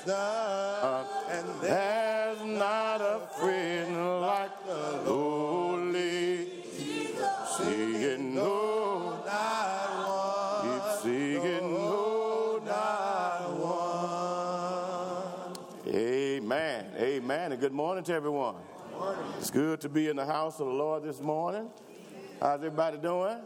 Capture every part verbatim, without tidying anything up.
done, and there's not a friend like the lowly. Singing, no, not one. Keep singing, no, not one. Amen. Amen. And good morning to everyone. Good morning. It's good to be in the house of the Lord this morning. How's everybody doing?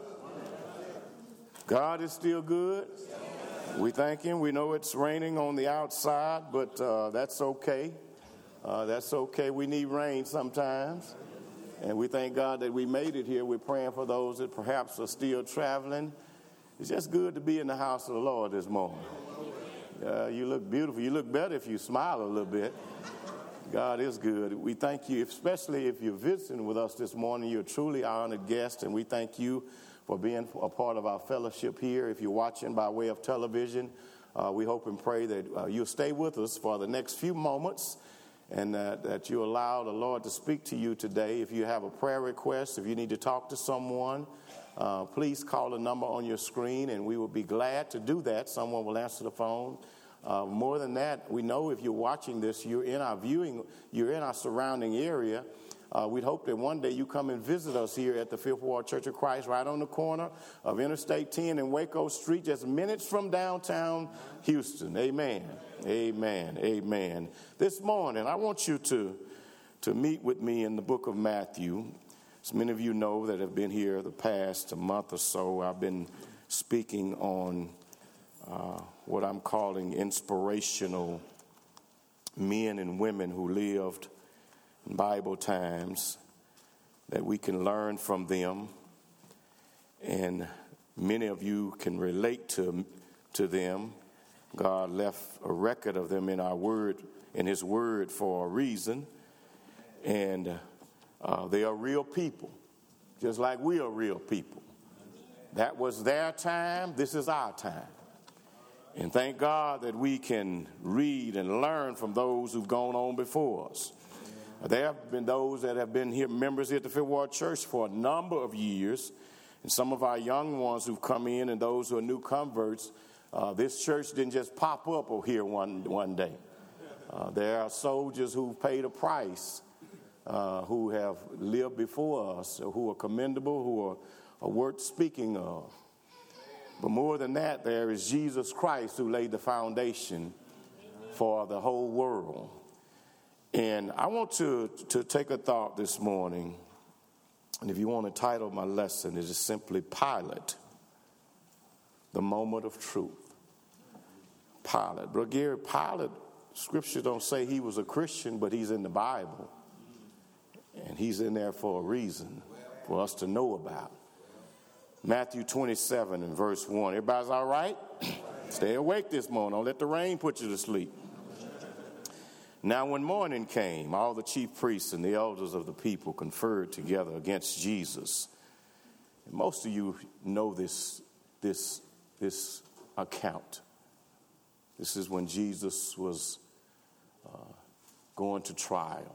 God is still good. We thank him. We know it's raining on the outside, but uh, that's okay. Uh, that's okay. We need rain sometimes. And we thank God that we made it here. We're praying for those that perhaps are still traveling. It's just good to be in the house of the Lord this morning. Uh, you look beautiful. You look better if you smile a little bit. God is good. We thank you, especially if you're visiting with us this morning. You're truly our honored guest, and we thank you for being a part of our fellowship here. If you're watching by way of television, uh, we hope and pray that uh, you'll stay with us for the next few moments and uh, that you allow the Lord to speak to you today. If you have a prayer request, if you need to talk to someone, uh, please call the number on your screen, and we will be glad to do that. Someone will answer the phone. Uh, more than that, we know if you're watching this, you're in our viewing, you're in our surrounding area. Uh, we'd hope that one day you come and visit us here at the Fifth Ward Church of Christ, right on the corner of Interstate ten and Waco Street, just minutes from downtown Houston. Amen. Amen. Amen. This morning, I want you to, to meet with me in the book of Matthew. As many of you know that have been here the past month or so, I've been speaking on uh, what I'm calling inspirational men and women who lived in Bible times, that we can learn from them, and many of you can relate to to them. God left a record of them in our word, in his word, for a reason, and uh, they are real people, just like we are real people. That was their time. This is our time. And thank God that we can read and learn from those who've gone on before us. There have been those that have been here, members here at the Fifth Ward Church for a number of years, and some of our young ones who've come in and those who are new converts. Uh, this church didn't just pop up over here one one day. Uh, there are soldiers who've paid a price, uh, who have lived before us, who are commendable, who are, are worth speaking of. But more than that, there is Jesus Christ who laid the foundation for the whole world. And I want to, to take a thought this morning, and if you want to title my lesson, it is simply Pilate, the moment of truth. Pilate. Brother Gary, Pilate, Scripture don't say he was a Christian, but he's in the Bible. And he's in there for a reason, for us to know about. Matthew twenty-seven and verse one. Everybody's all right? Stay awake this morning. Don't let the rain put you to sleep. Now when morning came, all the chief priests and the elders of the people conferred together against Jesus. And most of you know this, this, this account. This is when Jesus was uh, going to trial.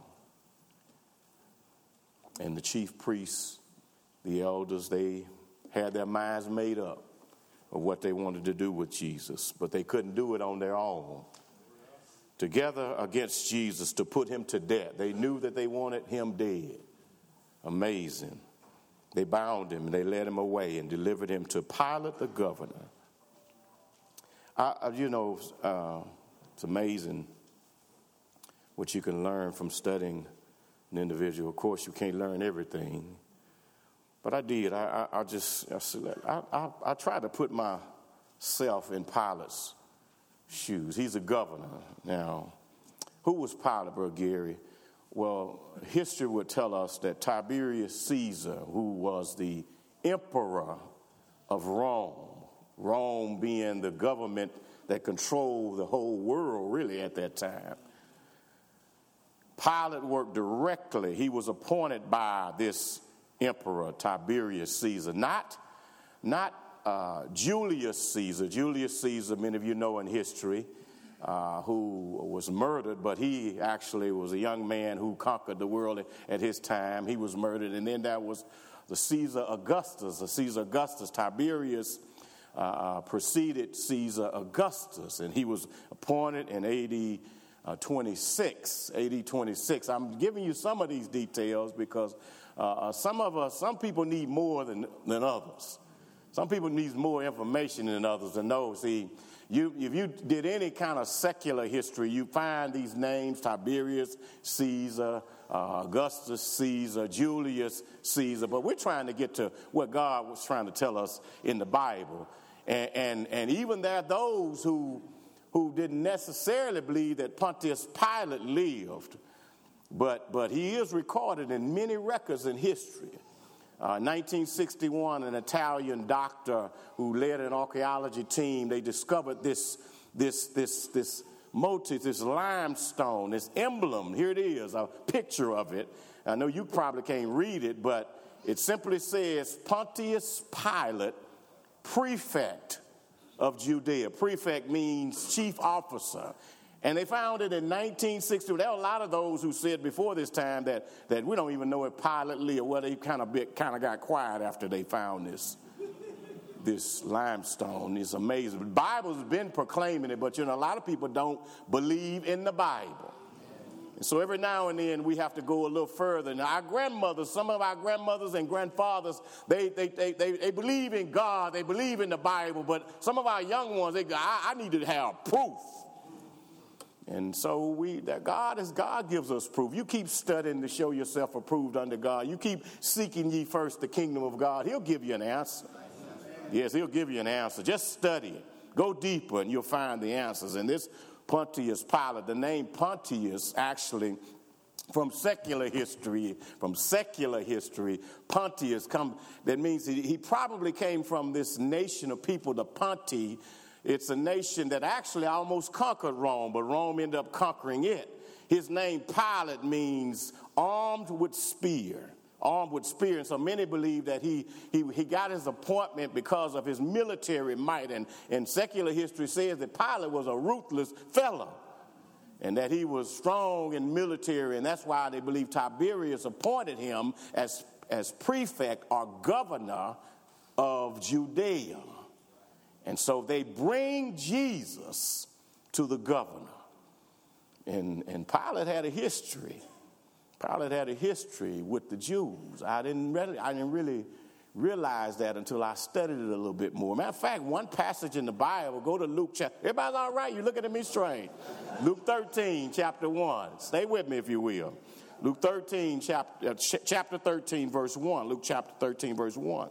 And the chief priests, the elders, they had their minds made up of what they wanted to do with Jesus, but they couldn't do it on their own. Together against Jesus to put him to death. They knew that they wanted him dead. Amazing. They bound him and they led him away and delivered him to Pilate the governor. I, I, you know, uh, it's amazing what you can learn from studying an individual. Of course, you can't learn everything. But I did. I, I, I just, I, I, I tried to put myself in Pilate's shoes. He's a governor. Now, who was Pilate, Brother Gary? Well, history would tell us that Tiberius Caesar, who was the emperor of Rome, Rome being the government that controlled the whole world really at that time, Pilate worked directly. He was appointed by this emperor, Tiberius Caesar, not, not Uh, Julius Caesar. Julius Caesar, many of you know in history, uh, who was murdered, but he actually was a young man who conquered the world at his time. He was murdered. And then there was the Caesar Augustus, the Caesar Augustus. Tiberius uh, preceded Caesar Augustus, and he was appointed in A D twenty-six. A D twenty-six. I'm giving you some of these details because uh, some of us, some people need more than, than others. Some people need more information than others to know. See, you, if you did any kind of secular history, you find these names: Tiberius Caesar, uh, Augustus Caesar, Julius Caesar. But we're trying to get to what God was trying to tell us in the Bible. And, and, and even there are those who, who didn't necessarily believe that Pontius Pilate lived, but, but he is recorded in many records in history. Uh, nineteen sixty-one, an Italian doctor who led an archaeology team, they discovered this, this, this, this motif, this limestone, this emblem. Here it is, a picture of it. I know you probably can't read it, but it simply says Pontius Pilate, prefect of Judea. Prefect means chief officer. And they found it in nineteen sixty. There were a lot of those who said before this time that, that we don't even know if Pilate lived. Well, they kind of bit, kind of got quiet after they found this, this limestone. It's amazing. The Bible's been proclaiming it, but, you know, a lot of people don't believe in the Bible. And so every now and then we have to go a little further. Now, our grandmothers, some of our grandmothers and grandfathers, they they they they, they believe in God. They believe in the Bible. But some of our young ones, they go, I, I need to have proof. And so we, that God is, God gives us proof. You keep studying to show yourself approved under God. You keep seeking ye first the kingdom of God. He'll give you an answer. Yes, he'll give you an answer. Just study it. Go deeper and you'll find the answers. And this Pontius Pilate, the name Pontius actually from secular history, from secular history, Pontius come, that means he, he probably came from this nation of people, the Ponti. It's a nation that actually almost conquered Rome, but Rome ended up conquering it. His name Pilate means armed with spear, armed with spear. And so many believe that he he, he got his appointment because of his military might. And, and secular history says that Pilate was a ruthless fellow and that he was strong in military. And that's why they believe Tiberius appointed him as, as prefect or governor of Judea. And so they bring Jesus to the governor. And, and Pilate had a history. Pilate had a history with the Jews. I didn't really, I didn't really realize that until I studied it a little bit more. Matter of fact, one passage in the Bible, go to Luke chapter. Everybody's all right? You're looking at me strange. Luke thirteen, chapter one. Stay with me if you will. Luke thirteen, chapter, uh, ch- chapter thirteen, verse one. Luke chapter thirteen, verse one.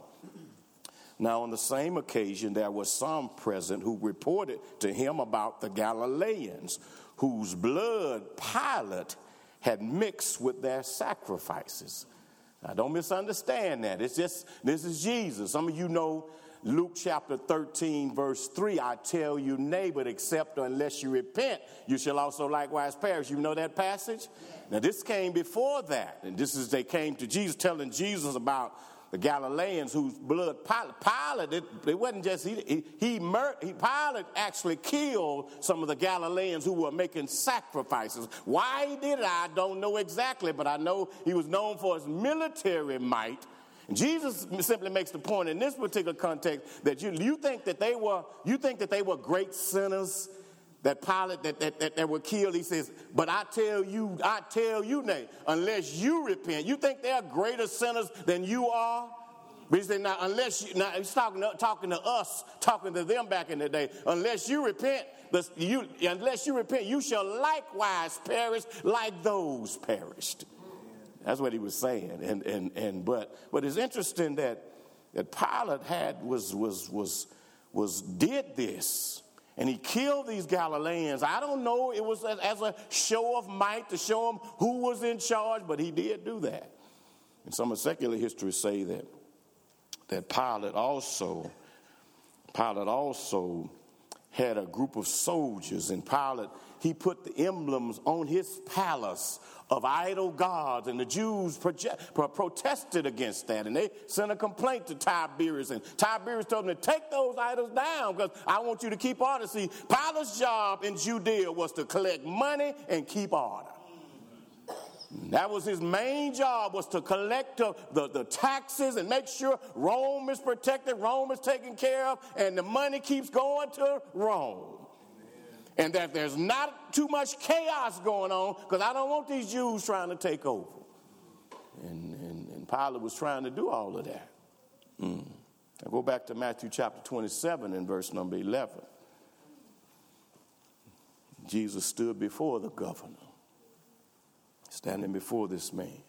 Now, on the same occasion, there was some present who reported to him about the Galileans, whose blood Pilate had mixed with their sacrifices. Now, don't misunderstand that. It's just, this is Jesus. Some of you know Luke chapter thirteen, verse three, I tell you, nay, but except or unless you repent, you shall also likewise perish. You know that passage? Now, this came before that. And this is, they came to Jesus, telling Jesus about the Galileans whose blood Pilate, Pilate it, it wasn't just, he, he, he, mur- he, Pilate actually killed some of the Galileans who were making sacrifices. Why he did it, I don't know exactly, but I know he was known for his military might. And Jesus simply makes the point in this particular context that you, you think that they were, you think that they were great sinners, that Pilate, that, that, that, that were killed. He says, but I tell you, I tell you, nay, unless you repent. You think they're greater sinners than you are? But he said, now, unless you, now he's talking to, talking to us, talking to them back in the day. Unless you repent, the, you, unless you repent, you shall likewise perish like those perished. That's what he was saying. And and and but but it's interesting that that Pilate had was was was was did this. And he killed these Galileans. I don't know, it was as, as a show of might to show them who was in charge, but he did do that. And some of secular history say that that Pilate also, Pilate also had a group of soldiers, and Pilate, he put the emblems on his palace of idol gods, and the Jews project, pro- protested against that, and they sent a complaint to Tiberius, and Tiberius told them to take those idols down because I want you to keep order. See, Pilate's job in Judea was to collect money and keep order. That was his main job, was to collect the, the, the taxes and make sure Rome is protected, Rome is taken care of, and the money keeps going to Rome. And that there's not too much chaos going on, because I don't want these Jews trying to take over. And, and, and Pilate was trying to do all of that. Mm. Now go back to Matthew chapter twenty-seven and verse number eleven. Jesus stood before the governor, standing before this man.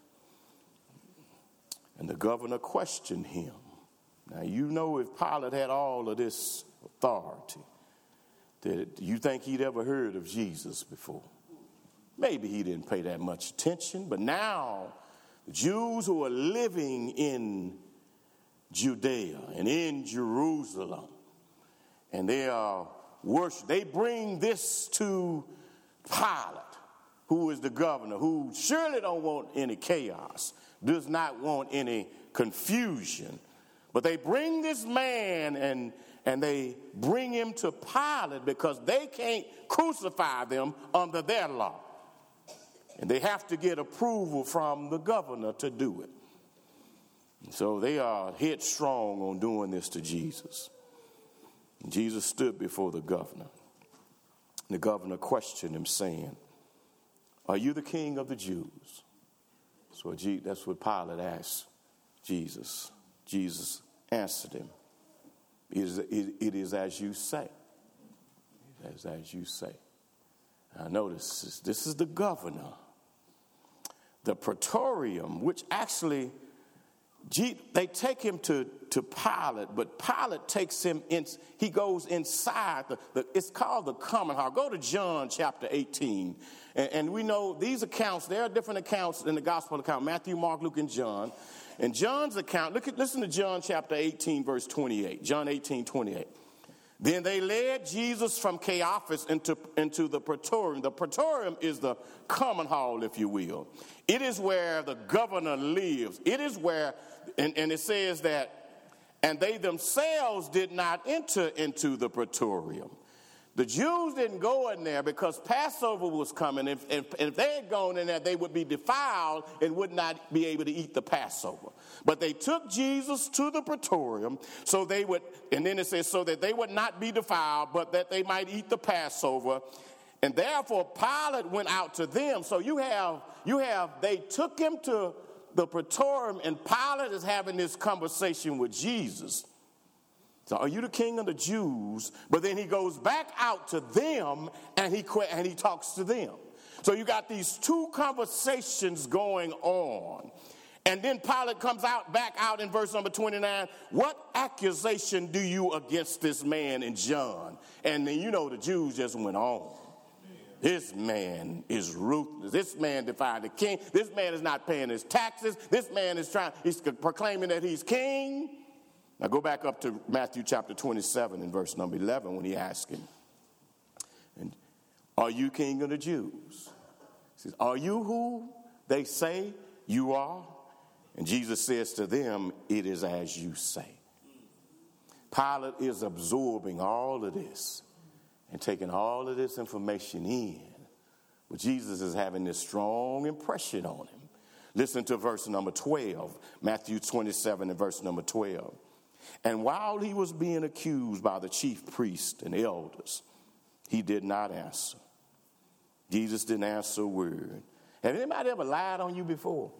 And the governor questioned him. Now, you know, if Pilate had all of this authority, that you think he'd ever heard of Jesus before? Maybe he didn't pay that much attention, but now the Jews who are living in Judea and in Jerusalem, and they are worship, they bring this to Pilate, who is the governor, who surely don't want any chaos, does not want any confusion. But they bring this man and, and they bring him to Pilate because they can't crucify them under their law. And they have to get approval from the governor to do it. And so they are headstrong on doing this to Jesus. And Jesus stood before the governor. The governor questioned him, saying, "Are you the king of the Jews?" So that's what Pilate asked Jesus. Jesus answered him, it is, it, it is as you say. It is as you say. Now notice, this is the governor. The praetorium, which actually, they take him to, to Pilate, but Pilate takes him in, he goes inside, the, the, it's called the common hall. Go to John chapter eighteen, and, and we know these accounts, there are different accounts in the gospel account, Matthew, Mark, Luke, and John. In John's account, look at, listen to John chapter eighteen, verse twenty-eight, John eighteen, twenty-eight. Then they led Jesus from Caiaphas into, into the praetorium. The praetorium is the common hall, if you will. It is where the governor lives. It is where, and, and it says that, and they themselves did not enter into the praetorium. The Jews didn't go in there because Passover was coming. If, if, if they had gone in there, they would be defiled and would not be able to eat the Passover. But they took Jesus to the praetorium so they would, and then it says, so that they would not be defiled, but that they might eat the Passover. And therefore Pilate went out to them. So you have, you have, they took him to the praetorium, and Pilate is having this conversation with Jesus. So, are you the king of the Jews? But then he goes back out to them and he and he talks to them. So you got these two conversations going on. And then Pilate comes out back out in verse number twenty-nine. What accusation do you against this man in John? And then you know the Jews just went on. This man is ruthless. This man defied the king. This man is not paying his taxes. This man is trying, he's proclaiming that he's king. Now go back up to Matthew chapter twenty-seven and verse number eleven when he asked him, and, "Are you king of the Jews?" He says, "Are you who they say you are?" And Jesus says to them, "It is as you say." Pilate is absorbing all of this and taking all of this information in. But Jesus is having this strong impression on him. Listen to verse number twelve, Matthew twenty-seven and verse number twelve. "And while he was being accused by the chief priests and elders, he did not answer." Jesus didn't answer a word. Have anybody ever lied on you before?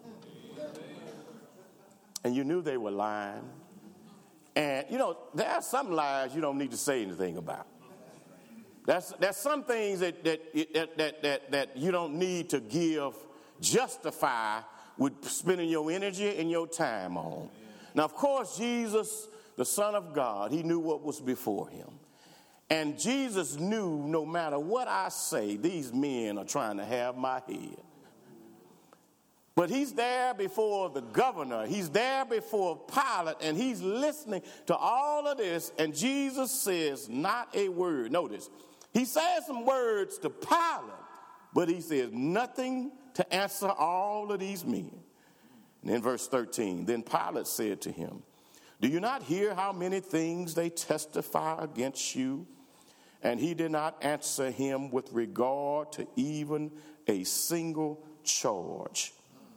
And you knew they were lying? And, you know, there are some lies you don't need to say anything about. That's, there's some things that, that, that, that, that, that you don't need to give, justify with spending your energy and your time on. Now, of course, Jesus, the Son of God, he knew what was before him. And Jesus knew no matter what I say, these men are trying to have my head. But he's there before the governor. He's there before Pilate, and he's listening to all of this. And Jesus says not a word. Notice, he says some words to Pilate, but he says nothing to answer all of these men. And in verse thirteen, then Pilate said to him, "Do you not hear how many things they testify against you?" And he did not answer him with regard to even a single charge.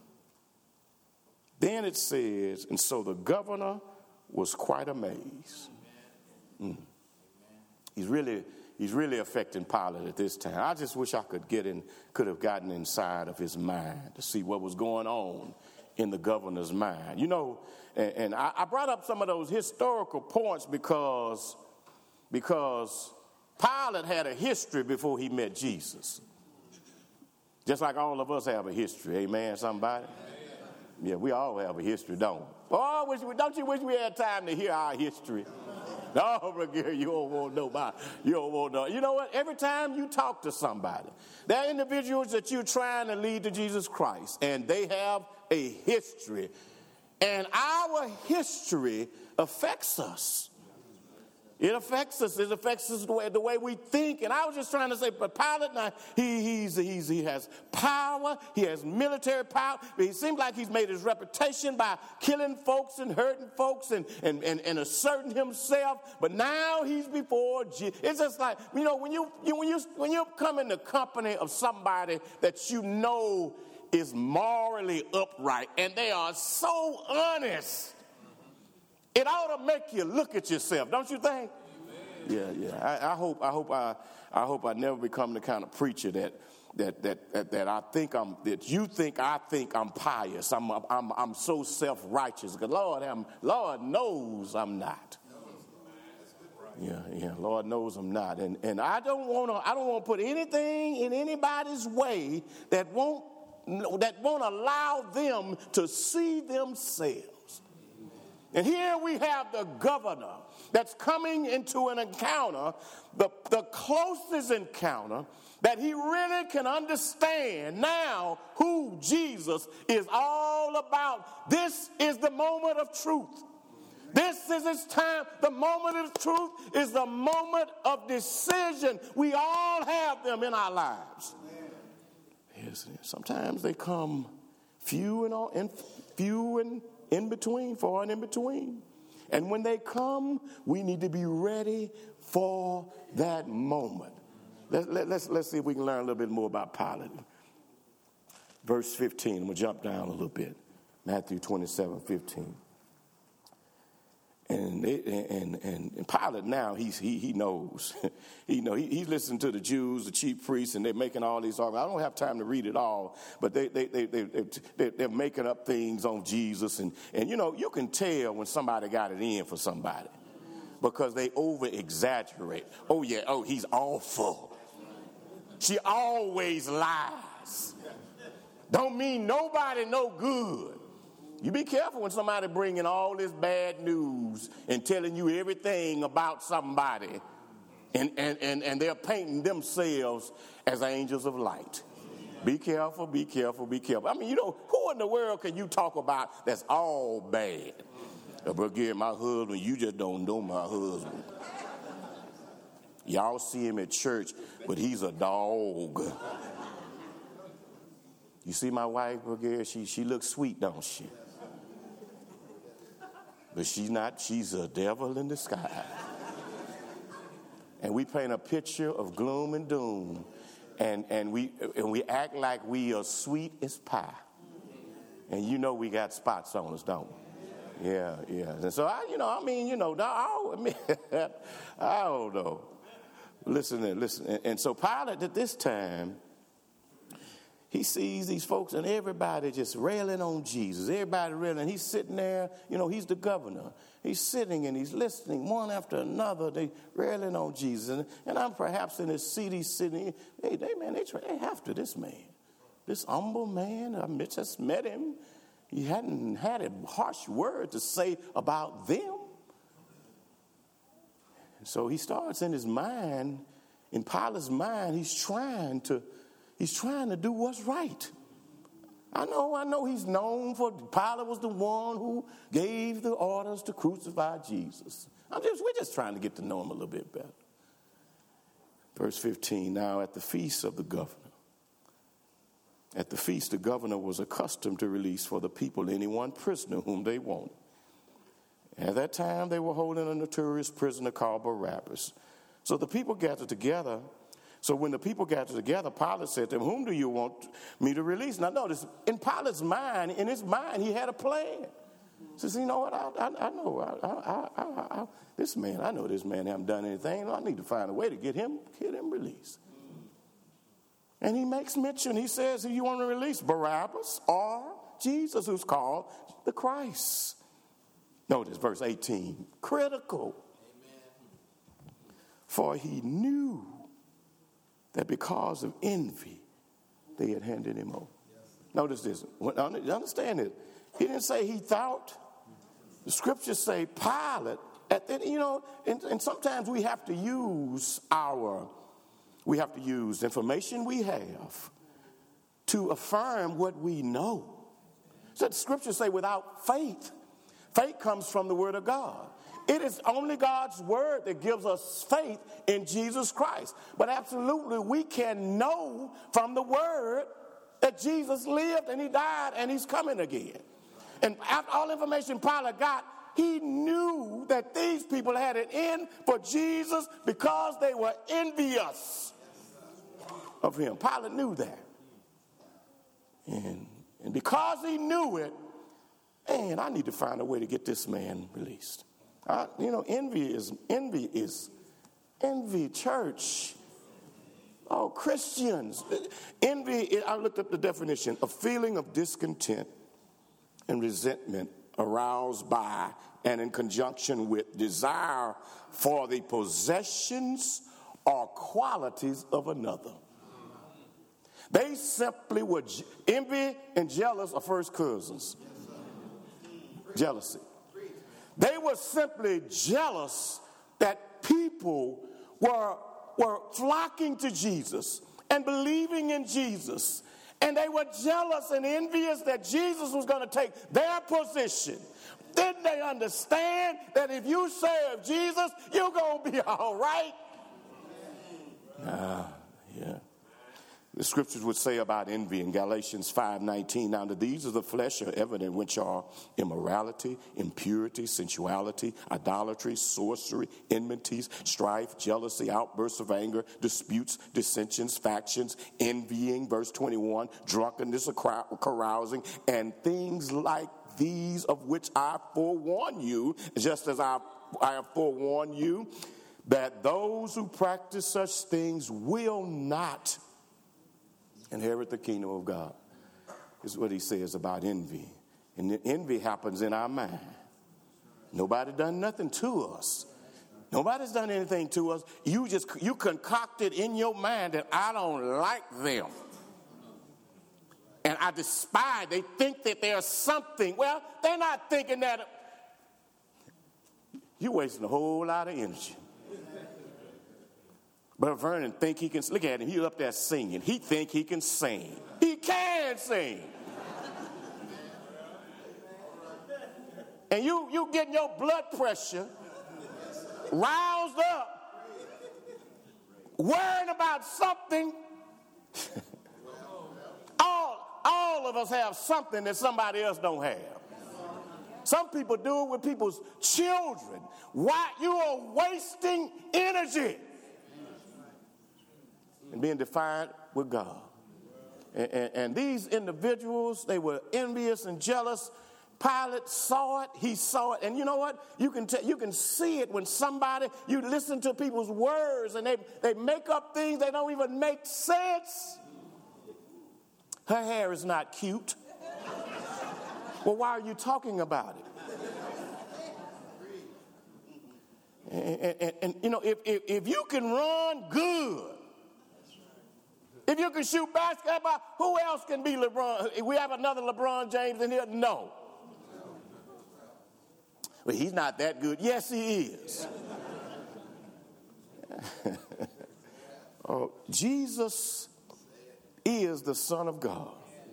Then it says, and so the governor was quite amazed. Mm. He's really, he's really affecting Pilate at this time. I just wish I could get in, could have gotten inside of his mind to see what was going on in the governor's mind. You know, and, and I, I brought up some of those historical points because, because Pilate had a history before he met Jesus. Just like all of us have a history. Amen, somebody? Yeah, we all have a history, don't we? Oh, wish we, don't you wish we had time to hear our history? No, Brother, you don't want to know about. You don't want to know. You know what? Every time you talk to somebody, there are individuals that you're trying to lead to Jesus Christ, and they have a history. And our history affects us. It affects us. It affects us the way, the way we think. And I was just trying to say, but Pilate, now, he, he's, he's, he has power. He has military power. But he seems like he's made his reputation by killing folks and hurting folks and, and, and, and asserting himself. But now he's before Jesus. It's just like, you know, when you, you, when you, when you come in the company of somebody that you know is morally upright and they are so honest, it ought to make you look at yourself, don't you think? Amen. Yeah, yeah. I, I hope, I hope, I, I hope I never become the kind of preacher that, that, that, that, that I think I'm, that you think I think I'm pious. I'm, I'm, I'm so self-righteous. Because Lord, I'm, Lord knows I'm not. Yeah, yeah. Lord knows I'm not, and and I don't want to. I don't want to put anything in anybody's way that won't that won't allow them to see themselves. And here we have the governor that's coming into an encounter, the, the closest encounter that he really can understand now who Jesus is all about. This is the moment of truth. This is his time. The moment of truth is the moment of decision. We all have them in our lives. Yes, sometimes they come few and, all, and few and in between, far and in between. And when they come, we need to be ready for that moment. Let, let, let's, let's see if we can learn a little bit more about Pilate. Verse fifteen, we'll jump down a little bit. Matthew twenty-seven, fifteen. And, it, and, and, and Pilate now, he's, he, he knows. he know he, he's listening to the Jews, the chief priests, and they're making all these arguments. I don't have time to read it all, but they, they, they, they, they, they're making up things on Jesus. And, and, you know, you can tell when somebody got it in for somebody because they over-exaggerate. Oh, yeah, oh, he's awful. She always lies. Don't mean nobody no good. You be careful when somebody bringing all this bad news and telling you everything about somebody, and, and, and, and they're painting themselves as angels of light. Be careful, be careful, be careful. I mean, you know, who in the world can you talk about that's all bad? But again, my husband, you just don't know my husband. Y'all see him at church, but he's a dog. You see my wife, Brigadier, she, she looks sweet, don't she? But she's not, she's a devil in disguise. And we paint a picture of gloom and doom. And, and, we, and we act like we are sweet as pie. And you know we got spots on us, don't we? Yeah, yeah. And so, I, you know, I mean, you know, I, I, mean, I don't know. Listen, listen. And so Pilate at this time, he sees these folks and everybody just railing on Jesus. Everybody railing. He's sitting there. You know, he's the governor. He's sitting and he's listening one after another. They railing on Jesus. And, and I'm perhaps in his seat. He's sitting. Hey, they, man, they, they after this man. This humble man. I just met him. He hadn't had a harsh word to say about them. And so he starts in his mind, in Pilate's mind, he's trying to He's trying to do what's right. I know, I know he's known for, Pilate was the one who gave the orders to crucify Jesus. I'm just, we're just trying to get to know him a little bit better. Verse fifteen, now at the feast of the governor. At the feast, the governor was accustomed to release for the people any one prisoner whom they wanted. At that time, they were holding a notorious prisoner called Barabbas. So the people gathered together So when the people gathered together, Pilate said to them, whom do you want me to release? Now notice, in Pilate's mind, in his mind, he had a plan. He says, you know what, I, I, I know, I, I, I, I, this man, I know this man hasn't done anything. I need to find a way to get him, get him released. And he makes mention, he says, who you want to release, Barabbas or Jesus, who's called the Christ. Notice verse eighteen, critical. Amen. For he knew that because of envy, they had handed him over. Yes. Notice this. Understand it. He didn't say he thought. The scriptures say Pilate. At the, you know, and, and sometimes we have to use our, we have to use information we have to affirm what we know. So the scriptures say without faith, faith comes from the word of God. It is only God's word that gives us faith in Jesus Christ. But absolutely, we can know from the word that Jesus lived and he died and he's coming again. And after all information Pilate got, he knew that these people had it in for Jesus because they were envious of him. Pilate knew that. And, and because he knew it, man, I need to find a way to get this man released. Uh, you know, envy is, envy is, envy, church. Oh, Christians. Envy, I looked up the definition, a feeling of discontent and resentment aroused by and in conjunction with desire for the possessions or qualities of another. They simply were, envy and jealous are first cousins. Jealousy. They were simply jealous that people were, were flocking to Jesus and believing in Jesus. And they were jealous and envious that Jesus was going to take their position. Didn't they understand that if you serve Jesus, you're going to be all right? Ah, yeah. The scriptures would say about envy in Galatians five nineteen, now the deeds of the flesh are evident, which are immorality, impurity, sensuality, idolatry, sorcery, enmities, strife, jealousy, outbursts of anger, disputes, dissensions, factions, envying, verse twenty-one, drunkenness, carousing, and things like these, of which I forewarn you, just as I, I have forewarned you, that those who practice such things will not inherit the kingdom of God. This is what he says about envy. And the envy happens in our mind. Nobody done nothing to us. Nobody's done anything to us. You just, you concocted in your mind that I don't like them. And I despise, they think that there's something. Well, they're not thinking that. You're wasting a whole lot of energy. But Vernon think he can, look at him, he's up there singing. He think he can sing. He can sing. And you, you getting your blood pressure roused up, worrying about something. all, all of us have something that somebody else don't have. Some people do it with people's children. Why? You are wasting energy. And being defiant with God. And, and, and these individuals, they were envious and jealous. Pilate saw it. He saw it. And you know what? You can t- you can see it when somebody, you listen to people's words and they, they make up things that don't even make sense. Her hair is not cute. Well, why are you talking about it? And, and, and, and you know, if, if, if you can run good, if you can shoot basketball, who else can be LeBron? We have another LeBron James in here? No. Well, he's not that good. Yes, he is. Oh, Jesus is the Son of God.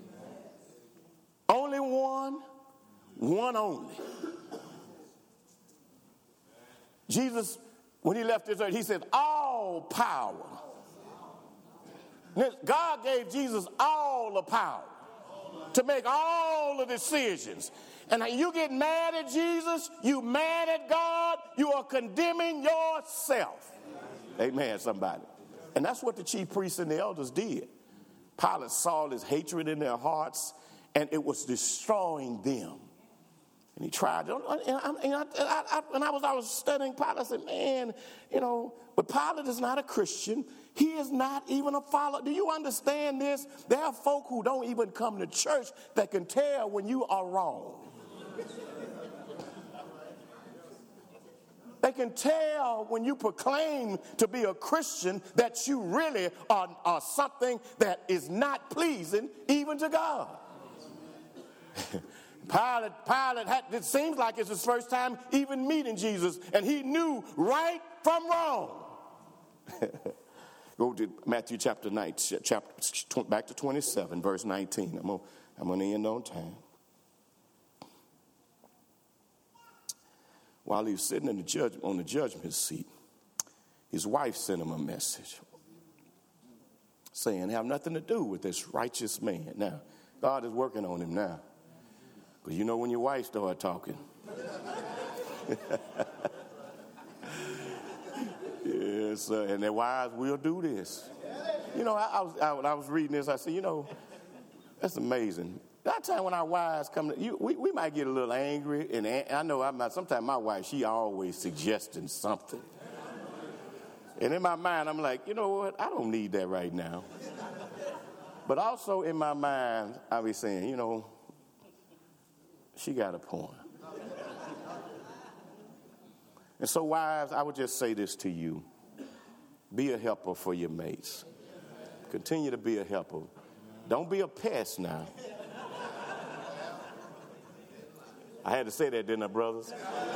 Only one, one only. Jesus, when he left this earth, he said, all power. God gave Jesus all the power to make all the decisions. And you get mad at Jesus, you mad at God, you are condemning yourself. Amen, somebody. And that's what the chief priests and the elders did. Pilate saw this hatred in their hearts, and it was destroying them. And he tried, and I, and I, I, I, when I was, I was studying Pilate, I said, man, you know, but Pilate is not a Christian. He is not even a follower. Do you understand this? There are folk who don't even come to church that can tell when you are wrong. They can tell when you proclaim to be a Christian that you really are, are something that is not pleasing even to God. Pilate, Pilate had, it seems like it's his first time even meeting Jesus, and he knew right from wrong. Go to Matthew chapter nine, chapter, back to twenty-seven, verse nineteen. I'm going I'm going to end on time. While he was sitting in the judge, on the judgment seat, his wife sent him a message saying, have nothing to do with this righteous man. Now, God is working on him now. Because you know when your wife started talking. Yes, uh, and their wives will do this. You know, I, I, was, I, I was reading this. I said, you know, that's amazing. That time when our wives come, to, you, we, we might get a little angry. And I know I'm not, sometimes my wife, she always suggesting something. And in my mind, I'm like, you know what? I don't need that right now. But also in my mind, I'll be saying, you know, she got a point. And so, wives, I would just say this to you. Be a helper for your mates. Continue to be a helper. Don't be a pest now. I had to say that, didn't I, brothers?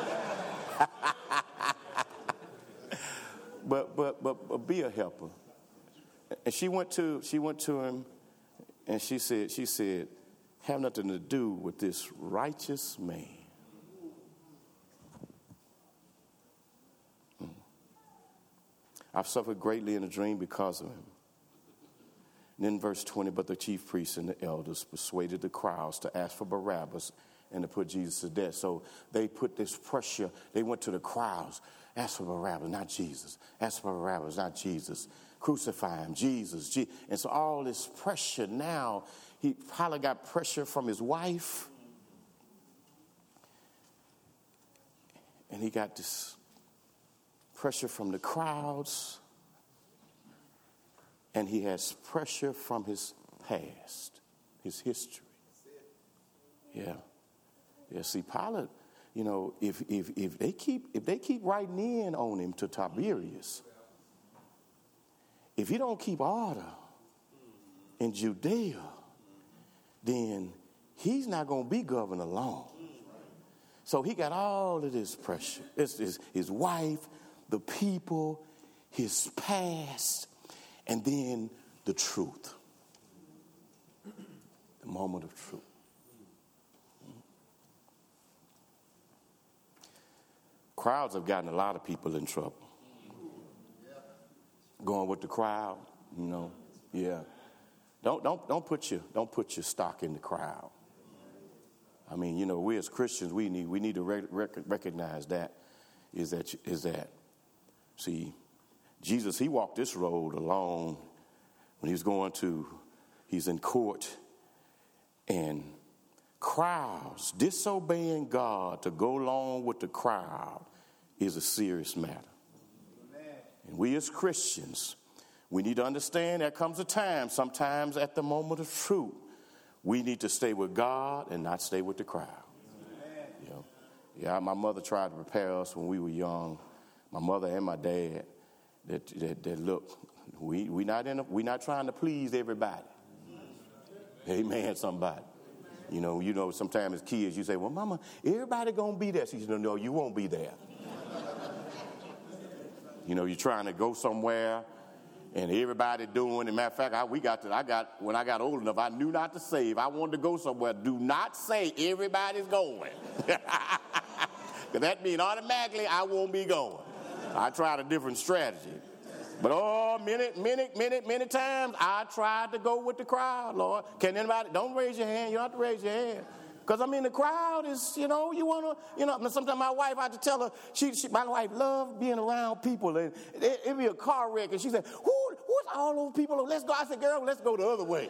but, but but but be a helper. And she went to she went to him, and she said she said, have nothing to do with this righteous man. Mm. I've suffered greatly in a dream because of him. And then verse twenty, but the chief priests and the elders persuaded the crowds to ask for Barabbas and to put Jesus to death. So they put this pressure. They went to the crowds. Ask for Barabbas, not Jesus. Ask for Barabbas, not Jesus. Crucify him, Jesus. Je-. And so all this pressure now, he probably got pressure from his wife. And he got this pressure from the crowds. And he has pressure from his past, his history. Yeah. Yeah, see, Pilate, you know, if if if they keep if they keep writing in on him to Tiberius, if he don't keep order in Judea, then he's not going to be governor long. So he got all of this pressure. It's his, his wife, the people, his past, and then the truth. The moment of truth. Crowds have gotten a lot of people in trouble. Going with the crowd, you know, yeah. Don't don't don't put your don't put your stock in the crowd. I mean, you know, we as Christians, we need we need to rec- rec- recognize that is that is that. See, Jesus, he walked this road alone when he was going to, he's in court, and crowds disobeying God to go along with the crowd is a serious matter. Amen. And we as Christians, we need to understand there comes a time, sometimes at the moment of truth, we need to stay with God and not stay with the crowd. Amen. You know, yeah, my mother tried to prepare us when we were young. My mother and my dad, that that, that look, we we not in a, we not trying to please everybody. Amen, somebody. You know, you know, sometimes as kids, you say, well, mama, everybody going to be there. She said, no, no, you won't be there. You know, you're trying to go somewhere, and everybody doing. As a matter of fact, I, we got to, I got, when I got old enough, I knew not to say, if I wanted to go somewhere, do not say everybody's going. Because that means automatically I won't be going. I tried a different strategy. But oh, many, many, many, many times I tried to go with the crowd, Lord. Can anybody, don't raise your hand. You don't have to raise your hand. Because, I mean, the crowd is, you know, you want to, you know, sometimes my wife, I had to tell her, she, she my wife loved being around people. And it, it'd be a car wreck, and she said, who, who there's all those people. Let's go. I said, girl, let's go the other way.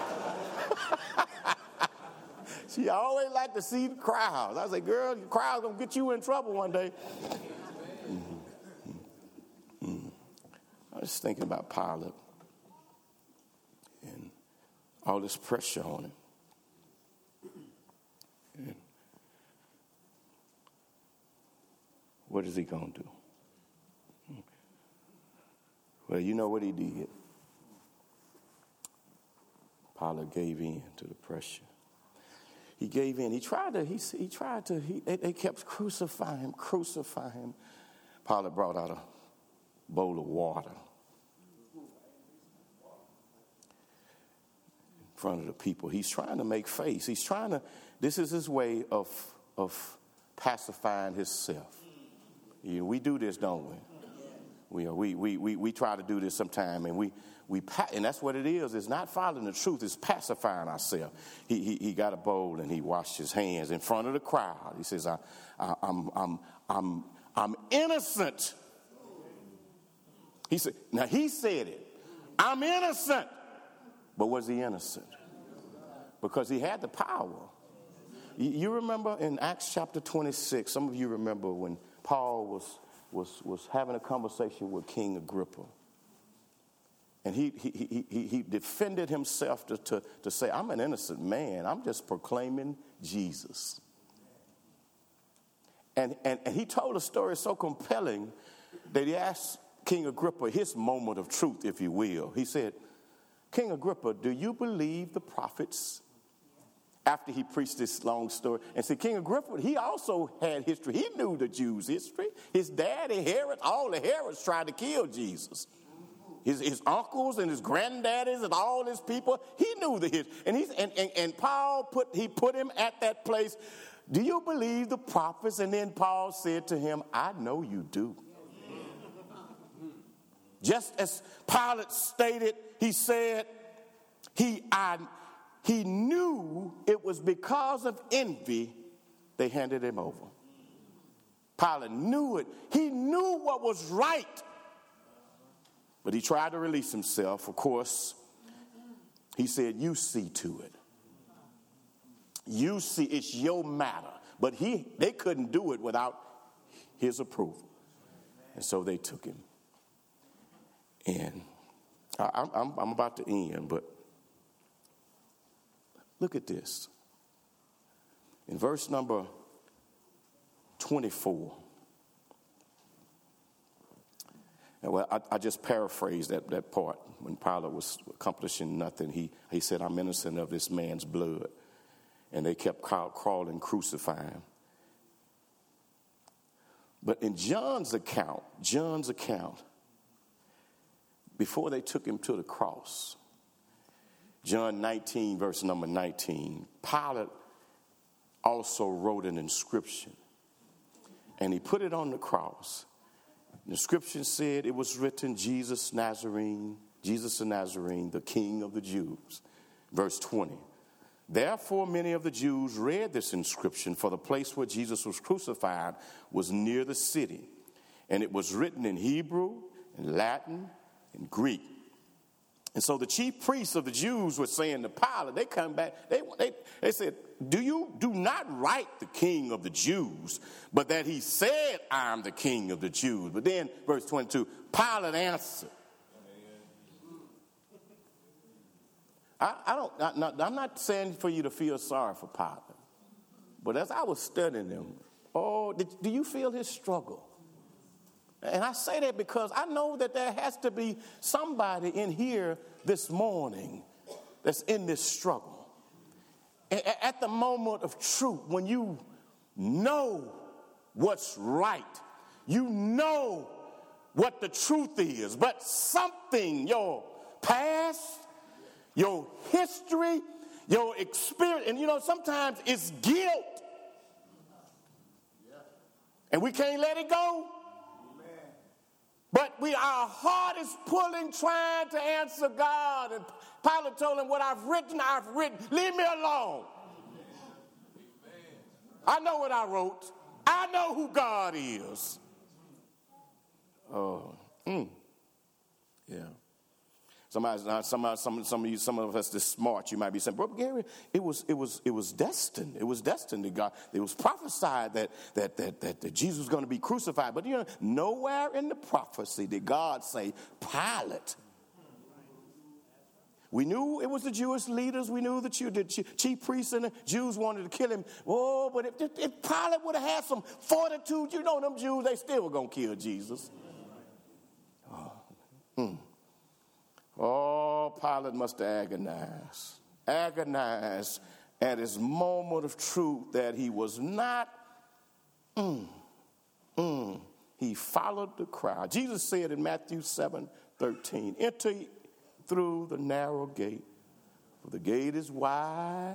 She always liked to see the crowds. I said, girl, the crowd's going to get you in trouble one day. Mm-hmm. Mm-hmm. I was thinking about Pilate and all this pressure on him. And what is he going to do? Well, you know what he did. Pilate gave in to the pressure. He gave in. He tried to, he, he tried to, he, they, they kept crucifying him, crucifying him. Pilate brought out a bowl of water in front of the people. He's trying to make face. He's trying to, this is his way of, of pacifying himself. You know, we do this, don't we? We, we, we, we, we try to do this sometime, and we, we and that's what it is. It's not following the truth. It's pacifying ourselves. He, he, he got a bowl, and he washed his hands in front of the crowd. He says, I, I, I'm, I'm, I'm, I'm innocent. He said, now he said it. I'm innocent. But was he innocent? Because he had the power. You, you remember in Acts chapter twenty-six, some of you remember when Paul was was was having a conversation with King Agrippa. And he he he he defended himself to, to, to say, I'm an innocent man. I'm just proclaiming Jesus. And, and, and he told a story so compelling that he asked King Agrippa his moment of truth, if you will. He said, King Agrippa, do you believe the prophets? After he preached this long story. And see, King Agrippa, he also had history. He knew the Jews' history. His daddy, Herod, all the Herods tried to kill Jesus. His, his uncles and his granddaddies and all his people, he knew the history. And, he's, and, and, and Paul, put he put him at that place. Do you believe the prophets? And then Paul said to him, I know you do. Just as Pilate stated, he said, he, I He knew it was because of envy they handed him over. Pilate knew it. He knew what was right. But he tried to release himself. Of course, he said, you see to it. You see, it's your matter. But he, they couldn't do it without his approval. And so they took him. And I, I'm, I'm about to end, but look at this. In verse number twenty-four. And well, I, I just paraphrased that, that part. When Pilate was accomplishing nothing, he, he said, I'm innocent of this man's blood. And they kept crawling, crucifying. But in John's account, John's account, before they took him to the cross, John nineteen, verse number nineteen, Pilate also wrote an inscription, and he put it on the cross. The inscription said it was written, Jesus Nazarene, Jesus the Nazarene, the King of the Jews. Verse twenty, therefore many of the Jews read this inscription, for the place where Jesus was crucified was near the city, and it was written in Hebrew, in Latin, and Greek. And so the chief priests of the Jews were saying to Pilate, they come back, they, they, they said, do you do not write the King of the Jews, but that he said, I'm the King of the Jews. But then, verse twenty-two, Pilate answered. I, I don't, I, not, I'm not saying for you to feel sorry for Pilate, but as I was studying him, oh, did, do you feel his struggle? And I say that because I know that there has to be somebody in here this morning that's in this struggle. At the moment of truth, when you know what's right, you know what the truth is, but something, your past, your history, your experience, and you know, sometimes it's guilt. And we can't let it go. But we, our heart is pulling, trying to answer God. And Pilate told him, what I've written, I've written. Leave me alone. I know what I wrote. I know who God is. Oh, mm, yeah. Somebody, somebody, some, some of you, some of us, this smart, you might be saying, Brother Gary, it was, it was, it was destined. It was destined to God. It was prophesied that that that that, that Jesus was going to be crucified. But you know, nowhere in the prophecy did God say Pilate. We knew it was the Jewish leaders. We knew the chief priests and the Jews wanted to kill him. Oh, but if, if Pilate would have had some fortitude, you know, them Jews, they still were going to kill Jesus. Oh. Hmm. Oh, Pilate must have agonized, agonized at his moment of truth that he was not, mm, mm, he followed the crowd. Jesus said in Matthew seven thirteen, enter through the narrow gate, for the gate is wide,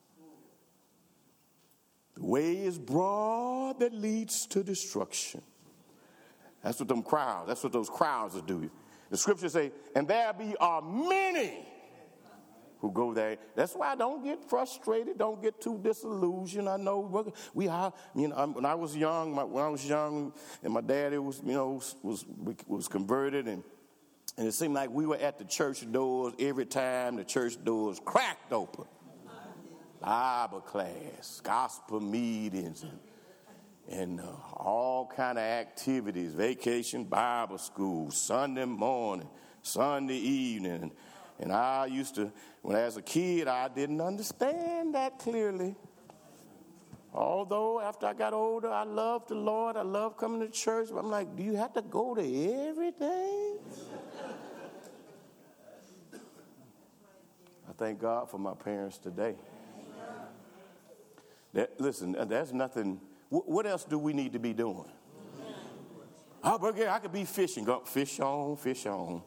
the way is broad that leads to destruction. That's what them crowds, that's what those crowds will do. The scriptures say, and there be are many who go there. That's why I don't get frustrated, don't get too disillusioned. I know we are, you know, when I was young, my, when I was young, and my daddy was, you know, was was converted, and and it seemed like we were at the church doors every time the church doors cracked open. Bible class, gospel meetings, and and uh, all kind of activities, vacation Bible school, Sunday morning, Sunday evening. And, and I used to, when as a kid, I didn't understand that clearly. Although after I got older, I loved the Lord. I loved coming to church. But I'm like, do you have to go to everything? I thank God for my parents today. That, listen, there's nothing. What else do we need to be doing? Oh, but yeah, I could be fishing. Go fish on, fish on.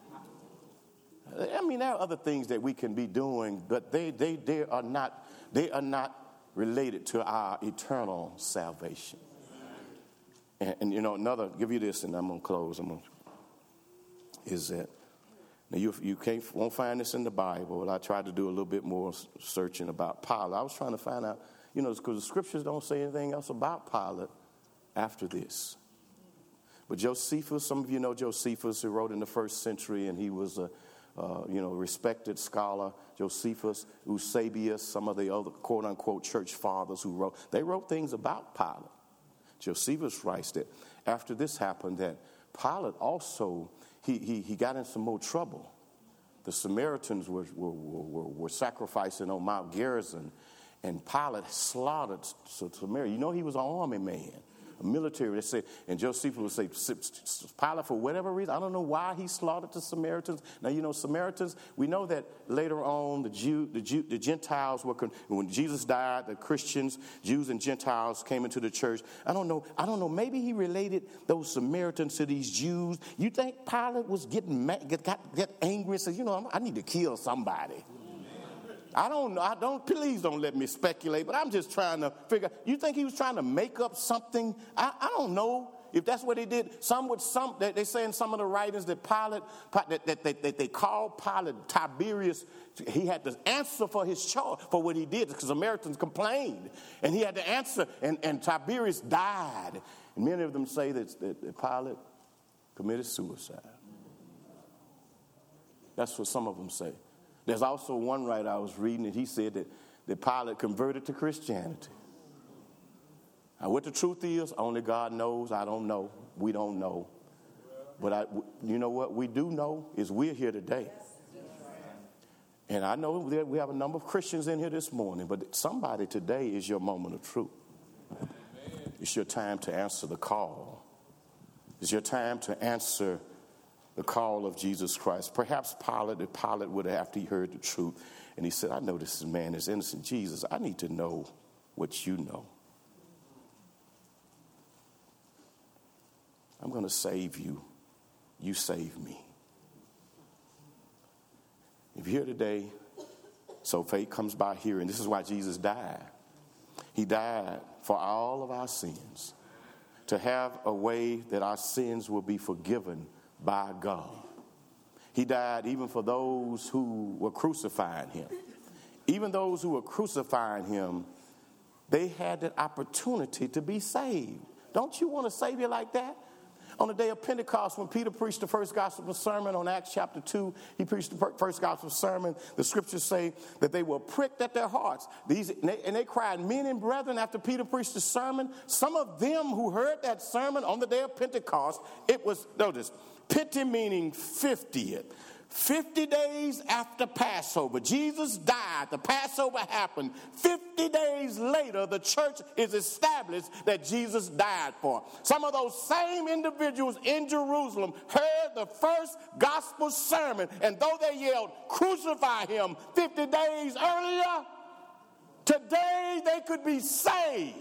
I mean, there are other things that we can be doing, but they they they are not they are not related to our eternal salvation. And, and you know, another. Give you this, and I'm gonna close. I'm gonna. Is that now you you can't won't find this in the Bible. I tried to do a little bit more searching about Pilate. I was trying to find out. You know, because the scriptures don't say anything else about Pilate after this. But Josephus, some of you know Josephus, who wrote in the first century, and he was a, uh, you know, respected scholar. Josephus, Eusebius, some of the other quote-unquote church fathers who wrote, they wrote things about Pilate. Josephus writes that after this happened, that Pilate also, he he, he got in some more trouble. The Samaritans were, were, were, were sacrificing on Mount Gerizim, and Pilate slaughtered Samaria. You know, he was an army man, a military. They say, and Josephus would say, Pilate, for whatever reason, I don't know why he slaughtered the Samaritans. Now, you know, Samaritans, we know that later on the Jew, the, Jew, the Gentiles were, when Jesus died, the Christians, Jews and Gentiles came into the church. I don't know, I don't know, maybe he related those Samaritans to these Jews. You think Pilate was getting mad, get, got, get angry and said, you know, I need to kill somebody. I don't know. I don't. Please don't let me speculate. But I'm just trying to figure. You think he was trying to make up something? I, I don't know if that's what he did. Some would. Some they, they say in some of the writings that Pilate that, that, that, that they called Pilate Tiberius. He had to answer for his charge for what he did because Samaritans complained, and he had to answer. And, and Tiberius died. And many of them say that, that, that Pilate committed suicide. That's what some of them say. There's also one writer I was reading, and he said that, that Pilate converted to Christianity. Now, what the truth is, only God knows. I don't know. We don't know. But I, you know what we do know is we're here today. And I know that we have a number of Christians in here this morning, but somebody today is your moment of truth. It's your time to answer the call. It's your time to answer the call of Jesus Christ. Perhaps Pilate, if Pilate would have, after he heard the truth, and he said, I know this man is innocent. Jesus, I need to know what you know. I'm going to save you. You save me. If you're here today, so faith comes by hearing. This is why Jesus died. He died for all of our sins, to have a way that our sins will be forgiven by God. He died even for those who were crucifying him. Even those who were crucifying him, they had that opportunity to be saved. Don't you want a Savior like that? On the day of Pentecost, when Peter preached the first gospel sermon on Acts chapter two, he preached the first gospel sermon. The scriptures say that they were pricked at their hearts. These, and, they, and they cried, men and brethren, after Peter preached the sermon. Some of them who heard that sermon on the day of Pentecost, it was, notice, Pente meaning fiftieth. fifty days after Passover, Jesus died, the Passover happened. fifty days later, the church is established that Jesus died for. Some of those same individuals in Jerusalem heard the first gospel sermon, and though they yelled, crucify him fifty days earlier, today they could be saved.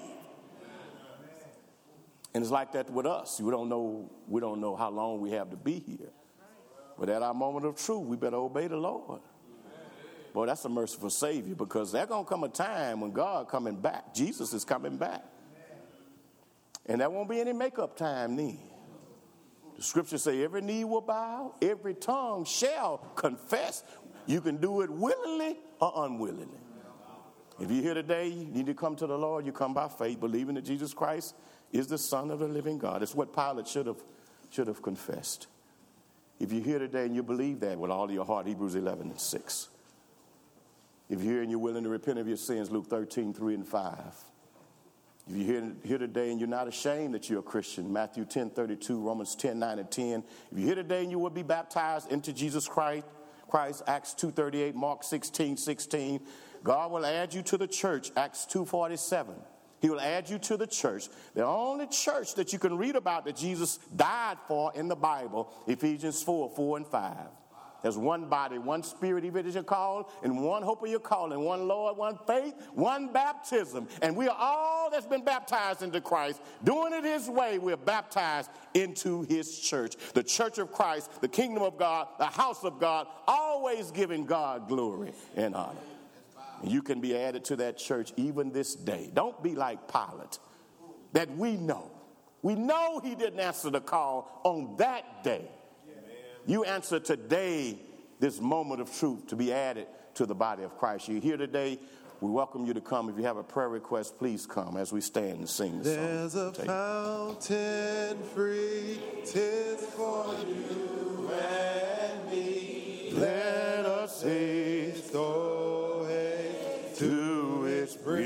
And it's like that with us. We don't know, we don't know how long we have to be here. But at our moment of truth, we better obey the Lord. Boy, that's a merciful Savior, because there's going to come a time when God coming back. Jesus is coming back. And there won't be any makeup time then. The scriptures say every knee will bow, every tongue shall confess. You can do it willingly or unwillingly. If you're here today, you need to come to the Lord. You come by faith, believing that Jesus Christ is the Son of the living God. It's what Pilate should have, should have confessed. If you're here today and you believe that with all of your heart, Hebrews eleven and six. If you're here and you're willing to repent of your sins, Luke thirteen, three and five. If you're here, here today and you're not ashamed that you're a Christian, Matthew ten, thirty-two, Romans ten, nine and ten. If you're here today and you will be baptized into Jesus Christ, Christ, Acts two, thirty-eight, Mark sixteen, sixteen. God will add you to the church, Acts two, forty-seven. He will add you to the church. The only church that you can read about that Jesus died for in the Bible, Ephesians four, four and five. There's one body, one spirit, even as you're called, and one hope of your calling, one Lord, one faith, one baptism. And we are all that's been baptized into Christ, doing it his way. We're baptized into his church, the church of Christ, the kingdom of God, the house of God, always giving God glory and honor. You can be added to that church even this day. Don't be like Pilate, that we know. We know he didn't answer the call on that day. You answer today, this moment of truth, to be added to the body of Christ. You're here today. We welcome you to come. If you have a prayer request, please come as we stand and sing the song. There's a Take fountain free, 'tis for you and me. Let us haste Go haste to its bring,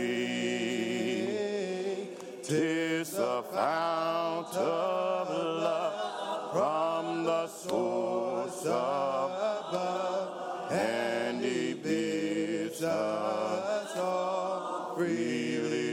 Tis a fount of love from the source above, and he bids us all freely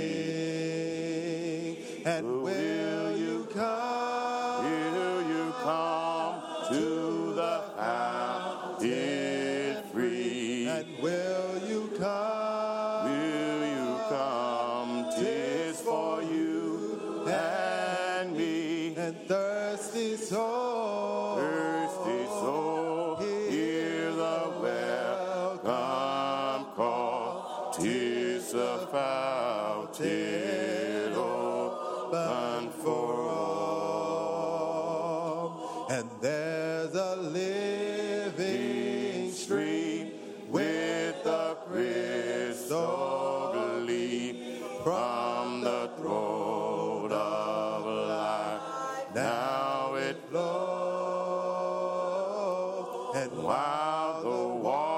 drink. And will you come? Will you come to the fountain free? And will you come? Will you come? Tis for you and me. And thirsty soul, Thirsty soul, hear the welcome call. Tis a fountain open for all. and there's a living Stream with the crystal gleam from the throat of life. Now it flow, and while the water